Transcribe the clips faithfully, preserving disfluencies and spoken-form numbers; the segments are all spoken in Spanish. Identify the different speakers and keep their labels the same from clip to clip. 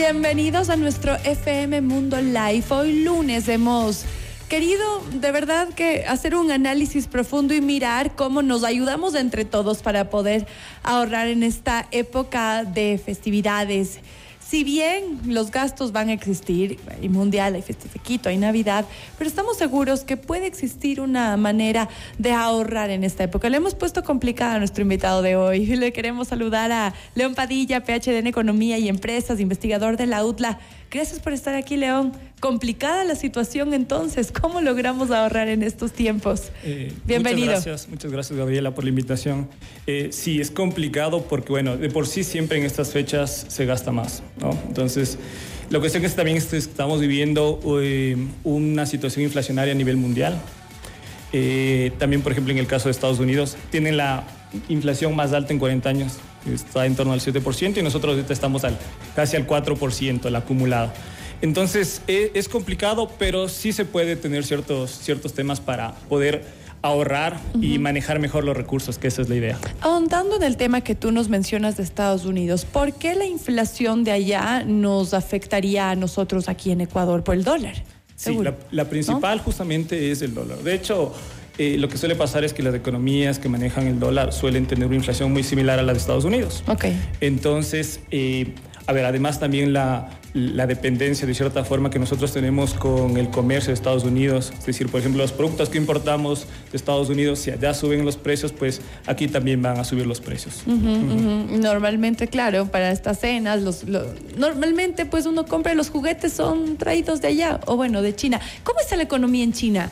Speaker 1: Bienvenidos a nuestro F M Mundo Live. Hoy lunes hemos querido de verdad que hacer un análisis profundo y mirar cómo nos ayudamos entre todos para poder ahorrar en esta época de festividades. Si bien los gastos van a existir, hay mundial, hay festequito, hay Navidad, pero estamos seguros que puede existir una manera de ahorrar en esta época. Le hemos puesto complicada a nuestro invitado de hoy. Le queremos saludar a León Padilla, P H D en Economía y Empresas, investigador de la U T L A. Gracias por estar aquí, León. Complicada la situación entonces. ¿Cómo logramos ahorrar en estos tiempos?
Speaker 2: Eh,
Speaker 1: Bienvenido.
Speaker 2: Muchas gracias, muchas gracias, Gabriela, por la invitación. Eh, sí, es complicado porque, bueno, de por sí siempre en estas fechas se gasta más, ¿no? Entonces, la cuestión es que también estamos viviendo eh, una situación inflacionaria a nivel mundial. Eh, también, por ejemplo, en el caso de Estados Unidos, tienen la inflación más alta en cuarenta años. Está en torno al siete por ciento y nosotros ahorita estamos al, casi al cuatro por ciento, el acumulado. Entonces, es, es complicado, pero sí se puede tener ciertos, ciertos temas para poder ahorrar uh-huh. y manejar mejor los recursos, que esa es la idea.
Speaker 1: Ahondando en el tema que tú nos mencionas de Estados Unidos, ¿por qué la inflación de allá nos afectaría a nosotros aquí en Ecuador por el dólar?
Speaker 2: Sí, la, la principal ¿no? justamente es el dólar. De hecho, eh, lo que suele pasar es que las economías que manejan el dólar suelen tener una inflación muy similar a la de Estados Unidos.
Speaker 1: Ok.
Speaker 2: Entonces, eh, a ver, además también la, la dependencia de cierta forma que nosotros tenemos con el comercio de Estados Unidos, es decir, por ejemplo, los productos que importamos de Estados Unidos, si allá suben los precios, pues aquí también van a subir los precios.
Speaker 1: Uh-huh, uh-huh. Uh-huh. Normalmente, claro, para estas cenas, los, los, normalmente pues uno compra los juguetes, son traídos de allá, o bueno, de China. ¿Cómo está la economía en China?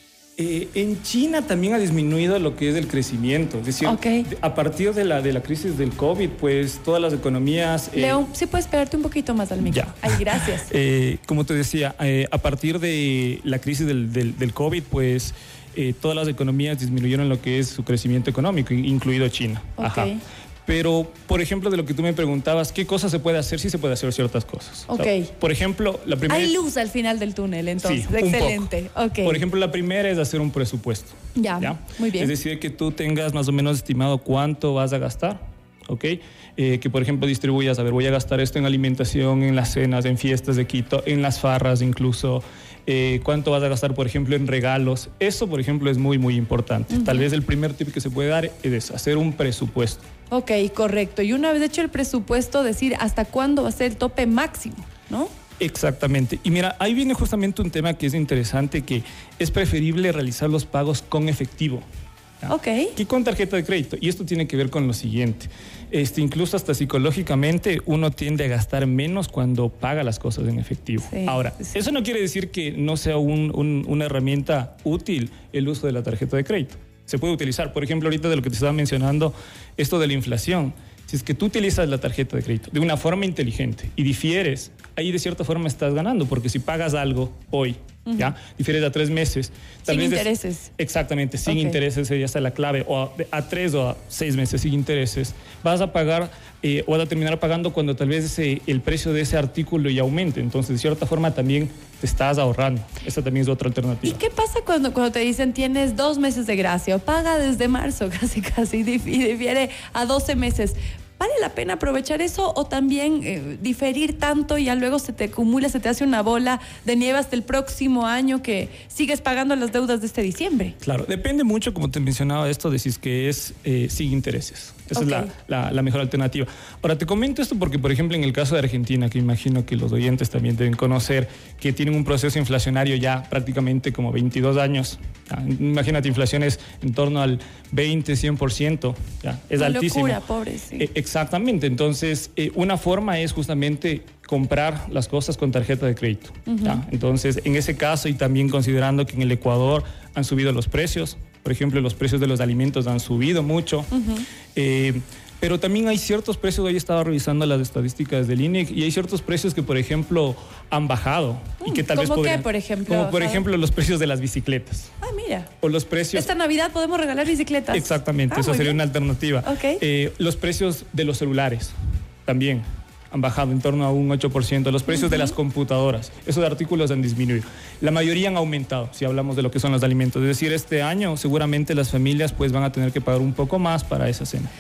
Speaker 2: Eh, en China también ha disminuido lo que es el crecimiento. Es decir,
Speaker 1: okay.
Speaker 2: a partir de la, de la crisis del COVID, pues todas las economías...
Speaker 1: Eh, León, ¿sí puedes pegarte un poquito más al micro?
Speaker 2: Ya.
Speaker 1: Ay, gracias.
Speaker 2: eh, como te decía, eh, a partir de la crisis del, del, del COVID, pues eh, todas las economías disminuyeron lo que es su crecimiento económico, incluido China.
Speaker 1: Okay. Ajá.
Speaker 2: Pero, por ejemplo, de lo que tú me preguntabas, ¿qué cosas se puede hacer? Sí se puede hacer ciertas cosas.
Speaker 1: Ok.
Speaker 2: O sea, por ejemplo, la primera...
Speaker 1: Hay luz al final del túnel, entonces.
Speaker 2: Sí,
Speaker 1: excelente.
Speaker 2: Okay. Por ejemplo, la primera es hacer un presupuesto.
Speaker 1: Ya, ¿ya? Muy bien.
Speaker 2: Es decir, que tú tengas más o menos estimado cuánto vas a gastar, ¿ok? Eh, que, por ejemplo, distribuyas, a ver, voy a gastar esto en alimentación, en las cenas, en fiestas de Quito, en las farras incluso. Eh, cuánto vas a gastar, por ejemplo, en regalos. Eso, por ejemplo, es muy, muy importante. Uh-huh. Tal vez el primer tip que se puede dar es hacer un presupuesto.
Speaker 1: Ok, correcto. Y una vez hecho el presupuesto, decir hasta cuándo va a ser el tope máximo, ¿no?
Speaker 2: Exactamente. Y mira, ahí viene justamente un tema que es interesante, que es preferible realizar los pagos con efectivo. ¿Ya?
Speaker 1: Ok.
Speaker 2: Que con tarjeta de crédito. Y esto tiene que ver con lo siguiente. Este, incluso hasta psicológicamente uno tiende a gastar menos cuando paga las cosas en efectivo. Sí, Ahora, sí. eso no quiere decir que no sea un, un, una herramienta útil el uso de la tarjeta de crédito. Se puede utilizar. Por ejemplo, ahorita de lo que te estaba mencionando, esto de la inflación. Si es que tú utilizas la tarjeta de crédito de una forma inteligente y difieres, ahí de cierta forma estás ganando, porque si pagas algo hoy, uh-huh. ¿ya? Difieres a tres meses. Tal
Speaker 1: sin
Speaker 2: vez
Speaker 1: intereses.
Speaker 2: Es, exactamente, sin
Speaker 1: okay.
Speaker 2: intereses sería esa la clave. O a, a tres o a seis meses sin intereses, vas a pagar eh, o vas a terminar pagando cuando tal vez ese, el precio de ese artículo ya aumente. Entonces, de cierta forma también te estás ahorrando. Esa también es otra alternativa.
Speaker 1: ¿Y qué pasa cuando, cuando te dicen tienes dos meses de gracia o paga desde marzo casi casi y difiere a doce meses? ¿Vale la pena aprovechar eso o también eh, diferir tanto y ya luego se te acumula, se te hace una bola de nieve hasta el próximo año que sigues pagando las deudas de este diciembre?
Speaker 2: Claro, depende mucho, como te mencionaba, esto de si es que es eh, sin intereses. Esa okay. es la, la, la mejor alternativa. Ahora, te comento esto porque, por ejemplo, en el caso de Argentina, que imagino que los oyentes también deben conocer, que tienen un proceso inflacionario ya prácticamente como veintidós años. Ya, imagínate, inflaciones en torno al veinte, cien por ciento. Ya, es
Speaker 1: Una
Speaker 2: altísimo.
Speaker 1: locura, pobre, sí.
Speaker 2: Eh, exactamente. Entonces, eh, una forma es justamente comprar las cosas con tarjeta de crédito. Uh-huh. ¿Ya? Entonces, en ese caso, y también considerando que en el Ecuador han subido los precios, por ejemplo, los precios de los alimentos han subido mucho, uh-huh. eh, pero también hay ciertos precios, hoy estaba revisando las estadísticas del I N E C, y hay ciertos precios que, por ejemplo, han bajado.
Speaker 1: Mm,
Speaker 2: y que tal
Speaker 1: ¿Cómo
Speaker 2: vez podrían,
Speaker 1: qué, por ejemplo?
Speaker 2: Como, por ejemplo, los precios de las bicicletas.
Speaker 1: Ah, mira.
Speaker 2: O los precios...
Speaker 1: Esta Navidad podemos regalar bicicletas.
Speaker 2: Exactamente, ah, eso sería bien. Una alternativa.
Speaker 1: Okay.
Speaker 2: Eh, los precios de los celulares también han bajado en torno a un ocho por ciento. Los precios uh-huh. de las computadoras, esos artículos han disminuido. La mayoría han aumentado, si hablamos de lo que son los alimentos. Es decir, este año seguramente las familias pues van a tener que pagar un poco más para esa cena.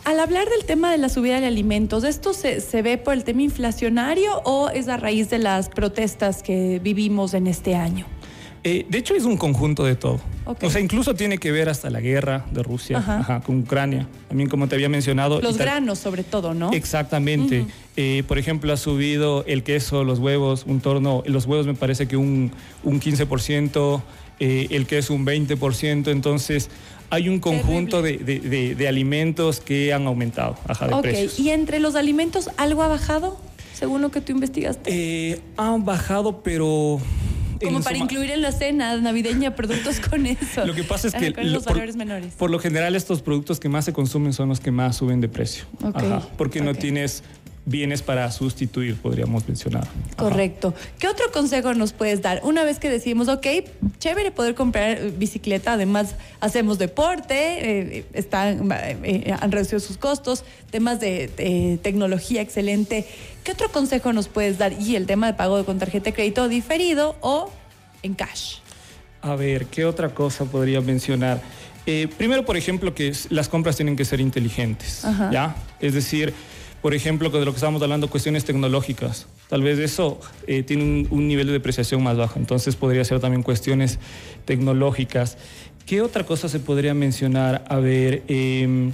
Speaker 1: Al hablar del tema de la subida de alimentos, ¿esto se, se ve por el tema inflacionario o es a raíz de las protestas que vivimos en este año?
Speaker 2: Eh, de hecho, es un conjunto de todo.
Speaker 1: Okay.
Speaker 2: O sea, incluso tiene que ver hasta la guerra de Rusia ajá. Ajá, con Ucrania. También, como te había mencionado.
Speaker 1: Los granos, sobre todo, ¿no?
Speaker 2: Exactamente. Uh-huh. Eh, por ejemplo, ha subido el queso, los huevos, un torno. Los huevos me parece que un, un quince por ciento, eh, el queso un veinte por ciento. Entonces, hay un conjunto de, de, de, de alimentos que han aumentado, ajá, de
Speaker 1: okay.
Speaker 2: precios.
Speaker 1: ¿Y entre los alimentos algo ha bajado, según lo que tú investigaste?
Speaker 2: Eh, han bajado, pero...
Speaker 1: Como para suma... incluir en la cena navideña productos con eso.
Speaker 2: Lo que pasa es que
Speaker 1: con los
Speaker 2: por,
Speaker 1: valores menores.
Speaker 2: Por lo general estos productos que más se consumen son los que más suben de precio.
Speaker 1: Okay.
Speaker 2: Ajá, porque okay. no tienes bienes para sustituir, podríamos mencionar.
Speaker 1: Correcto. Ajá. ¿Qué otro consejo nos puedes dar? Una vez que decimos, ok, chévere poder comprar bicicleta, además hacemos deporte, eh, están, eh, han reducido sus costos, temas de, de tecnología excelente. ¿Qué otro consejo nos puedes dar? Y el tema de pago con tarjeta de crédito diferido o en cash.
Speaker 2: A ver, ¿qué otra cosa podría mencionar? Eh, primero, por ejemplo, que las compras tienen que ser inteligentes, ajá. ¿ya? Es decir, por ejemplo, de lo que estábamos hablando, cuestiones tecnológicas. Tal vez eso eh, tiene un, un nivel de depreciación más bajo, entonces podría ser también cuestiones tecnológicas. ¿Qué otra cosa se podría mencionar? A ver, eh,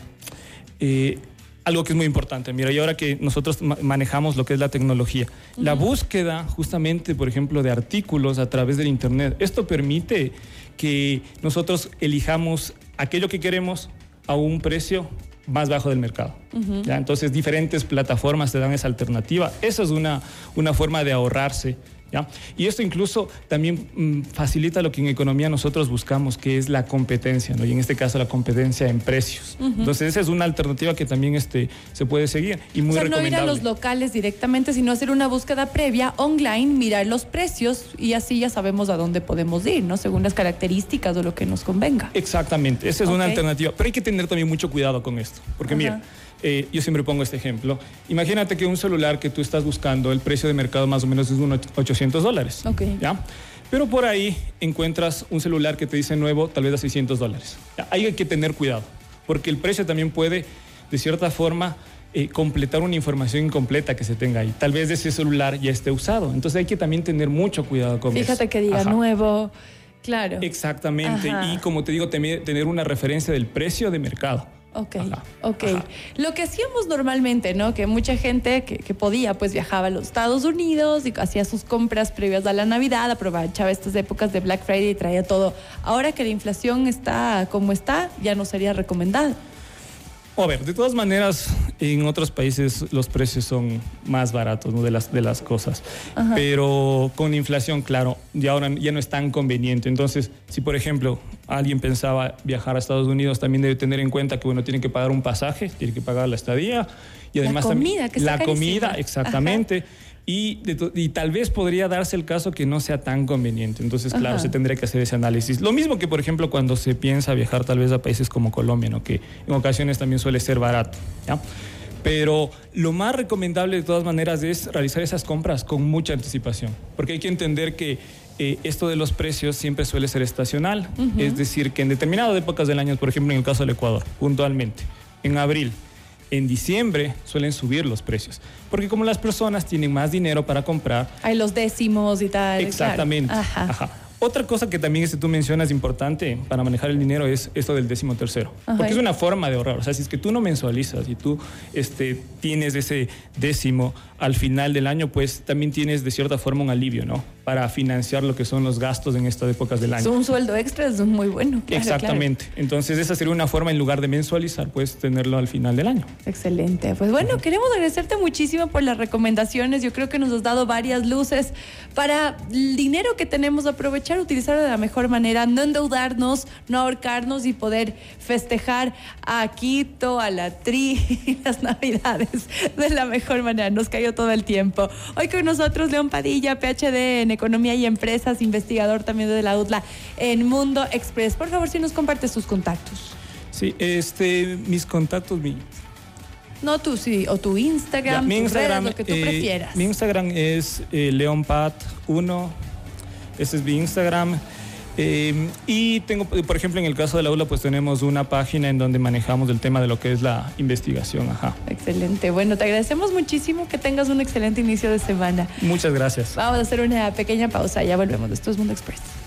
Speaker 2: eh, algo que es muy importante. Mira, y ahora que nosotros ma- manejamos lo que es la tecnología, uh-huh. la búsqueda justamente, por ejemplo, de artículos a través del Internet, esto permite que nosotros elijamos aquello que queremos a un precio más bajo del mercado. Uh-huh. ¿Ya? Entonces, diferentes plataformas te dan esa alternativa. Eso es una, una forma de ahorrarse. ¿Ya? Y esto incluso también mmm, facilita lo que en economía nosotros buscamos, que es la competencia, ¿no? Y en este caso la competencia en precios. Uh-huh. Entonces esa es una alternativa que también este, se puede seguir y muy
Speaker 1: o sea,
Speaker 2: recomendable.
Speaker 1: No ir a los locales directamente, sino hacer una búsqueda previa online, mirar los precios y así ya sabemos a dónde podemos ir, ¿no? Según las características o lo que nos convenga.
Speaker 2: Exactamente, esa es okay. una alternativa. Pero hay que tener también mucho cuidado con esto, porque uh-huh. mira, Eh, yo siempre pongo este ejemplo. Imagínate que un celular que tú estás buscando, el precio de mercado más o menos es unos ochocientos dólares.
Speaker 1: Okay.
Speaker 2: ¿Ya? Pero por ahí encuentras un celular que te dice nuevo, tal vez a seiscientos dólares. ¿Ya? Ahí hay que tener cuidado, porque el precio también puede, de cierta forma, eh, completar una información incompleta que se tenga ahí. Tal vez ese celular ya esté usado. Entonces hay que también tener mucho cuidado con
Speaker 1: Fíjate
Speaker 2: eso.
Speaker 1: Fíjate que diga Ajá. nuevo, claro.
Speaker 2: Exactamente.
Speaker 1: Ajá.
Speaker 2: Y como te digo, tener una referencia del precio de mercado.
Speaker 1: Ok,
Speaker 2: Ajá,
Speaker 1: ok.
Speaker 2: ajá.
Speaker 1: Lo que hacíamos normalmente, ¿no? Que mucha gente que, que podía, pues viajaba a los Estados Unidos y hacía sus compras previas a la Navidad, aprovechaba estas épocas de Black Friday y traía todo. Ahora que la inflación está como está, ya no sería recomendado.
Speaker 2: A ver, de todas maneras, en otros países los precios son más baratos, ¿no? de, las, de las cosas. Ajá. Pero con inflación, claro, ya ahora ya no es tan conveniente. Entonces, si por ejemplo alguien pensaba viajar a Estados Unidos, también debe tener en cuenta que bueno, tiene que pagar un pasaje, tiene que pagar la estadía y además
Speaker 1: la comida,
Speaker 2: también,
Speaker 1: que está
Speaker 2: la
Speaker 1: carísima.
Speaker 2: comida, exactamente. Ajá. Y, de, y tal vez podría darse el caso que no sea tan conveniente. Entonces, claro, Ajá. se tendría que hacer ese análisis. Lo mismo que, por ejemplo, cuando se piensa viajar tal vez a países como Colombia, ¿no? Que en ocasiones también suele ser barato, ¿ya? Pero lo más recomendable de todas maneras es realizar esas compras con mucha anticipación, porque hay que entender que eh, esto de los precios siempre suele ser estacional, uh-huh. es decir, que en determinadas épocas del año, por ejemplo, en el caso del Ecuador, puntualmente, en abril, en diciembre suelen subir los precios, porque como las personas tienen más dinero para comprar...
Speaker 1: Hay los décimos y tal.
Speaker 2: Exactamente.
Speaker 1: Claro. Ajá.
Speaker 2: Ajá. Otra cosa que también este, tú mencionas importante para manejar el dinero es esto del décimo tercero. Ajá. Porque es una forma de ahorrar. O sea, si es que tú no mensualizas y tú este, tienes ese décimo al final del año, pues también tienes de cierta forma un alivio, ¿no? Para financiar lo que son los gastos en estas épocas del año.
Speaker 1: Un sueldo extra es muy bueno. Claro,
Speaker 2: Exactamente.
Speaker 1: Claro.
Speaker 2: Entonces esa sería una forma, en lugar de mensualizar, pues tenerlo al final del año.
Speaker 1: Excelente. Pues bueno, uh-huh. queremos agradecerte muchísimo por las recomendaciones. Yo creo que nos has dado varias luces para el dinero que tenemos, aprovechar, utilizarlo de la mejor manera, no endeudarnos, no ahorcarnos y poder festejar a Quito, a la Tri, las Navidades de la mejor manera. Nos cayó todo el tiempo. Hoy con nosotros León Padilla, P H D en Economía y Empresas, investigador también de la U D L A en Mundo Express. Por favor, si nos compartes tus contactos.
Speaker 2: Sí, este, mis contactos, mi...
Speaker 1: No, tú sí, o tu Instagram,
Speaker 2: ya, mi
Speaker 1: tus
Speaker 2: Instagram,
Speaker 1: redes, lo que tú
Speaker 2: eh,
Speaker 1: prefieras.
Speaker 2: Mi Instagram es eh, leonpad uno, ese es mi Instagram. Eh, y tengo, por ejemplo, en el caso del aula, pues tenemos una página en donde manejamos el tema de lo que es la investigación. Ajá.
Speaker 1: Excelente. Bueno, te agradecemos muchísimo, que tengas un excelente inicio de semana.
Speaker 2: Muchas gracias.
Speaker 1: Vamos a hacer una pequeña pausa, ya volvemos. Esto es Mundo Express.